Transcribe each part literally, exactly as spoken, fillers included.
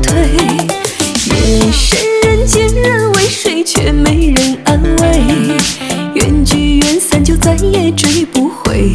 退。夜深人间人未睡，却没人安慰。缘聚缘散，就再也追不回。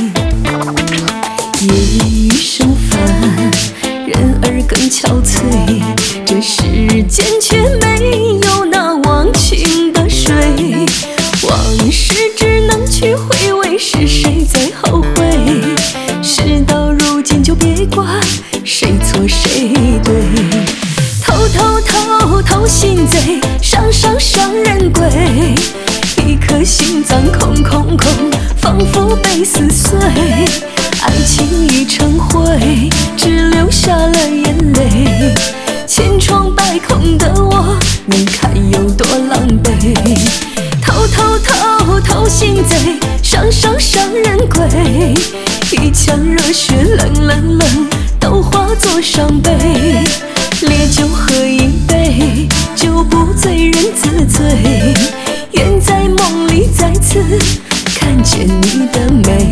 夜雨声烦，人儿更憔悴。这世间却没有那忘情的水。往事只能去回味，是谁在后悔？事到如今就别管谁错谁对。偷偷偷偷心贼，伤伤伤人归。一颗心脏空空空，仿佛被撕碎。爱情已成灰，只留下了眼泪。千疮百孔的我，你看有多狼狈。偷偷偷偷心贼，伤伤伤人归。一腔热血冷冷冷，都化作伤悲。烈酒喝一杯，酒不醉人自醉。愿在梦里再次看见你的美。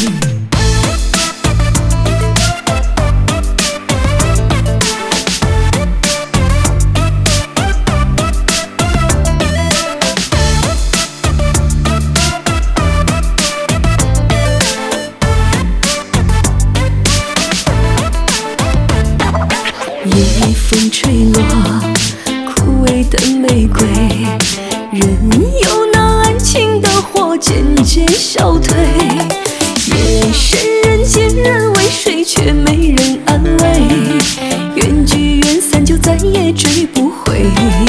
夜风吹落枯萎的玫瑰，任由那爱情的火渐渐消退。夜深人间人未睡，却没人安慰。缘聚缘散，就再也追不回。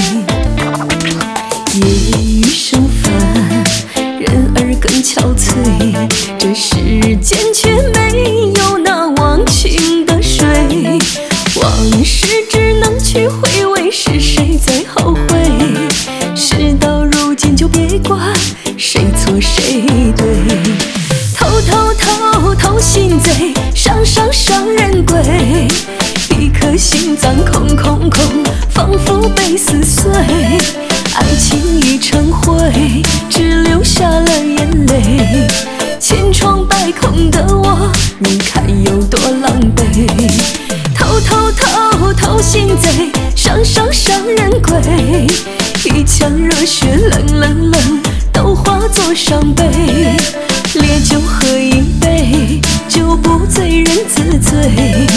夜雨声烦，人儿更憔悴。这世间却没有那忘情的水。往事只能去回味，是谁在后悔？事到如今就别管谁错谁对。偷偷偷偷心贼，伤伤伤人归。一颗心脏空空空，仿佛被撕碎。爱情已成灰，只留下了眼泪。千疮百孔的我，你看有多狼狈。偷偷偷偷心贼，伤伤伤人归。一腔热血冷冷冷，都化作伤悲。烈酒喝一杯，酒不醉人自醉。